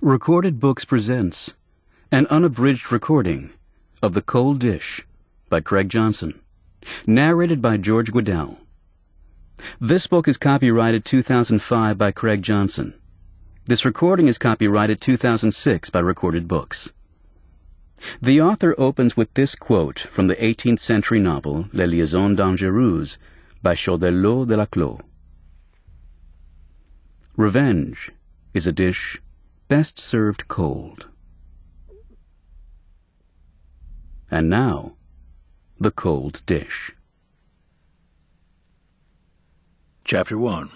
Recorded Books presents an unabridged recording of The Cold Dish by Craig Johnson, narrated by George Guidall. This book is copyrighted 2005 by Craig Johnson. This recording is copyrighted 2006 by Recorded Books. The author opens with this quote from the 18th century novel Les Liaisons Dangereuses by Choderlos de la Clos. Revenge is a dish best served cold. And now, the cold dish. Chapter 1.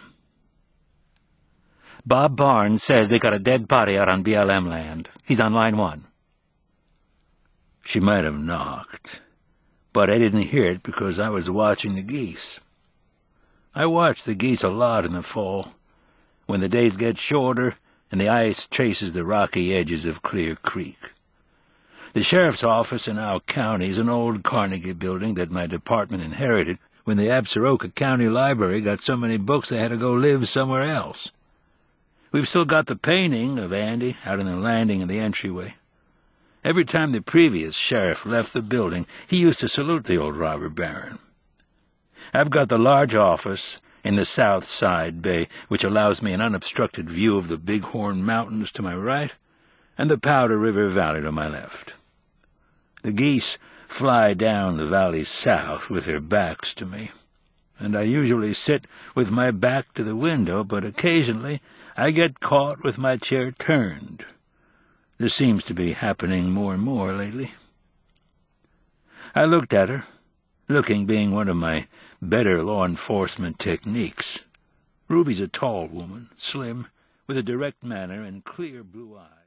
Bob Barnes says they got a dead body out on BLM land. He's on line 1. She might have knocked, but I didn't hear it because I was watching the geese. I watch the geese a lot in the fall, when the days get shorter and the ice traces the rocky edges of Clear Creek. The sheriff's office in our county is an old Carnegie building that my department inherited when the Absaroka County Library got so many books they had to go live somewhere else. We've still got the painting of Andy out in the landing in the entryway. Every time the previous sheriff left the building, he used to salute the old robber baron. I've got the large office in the south side bay, which allows me an unobstructed view of the Bighorn Mountains to my right and the Powder River Valley to my left. The geese fly down the valley south with their backs to me, and I usually sit with my back to the window, but occasionally I get caught with my chair turned. This seems to be happening more and more lately. I looked at her, looking being one of my better law enforcement techniques. Ruby's a tall woman, slim, with a direct manner and clear blue eyes.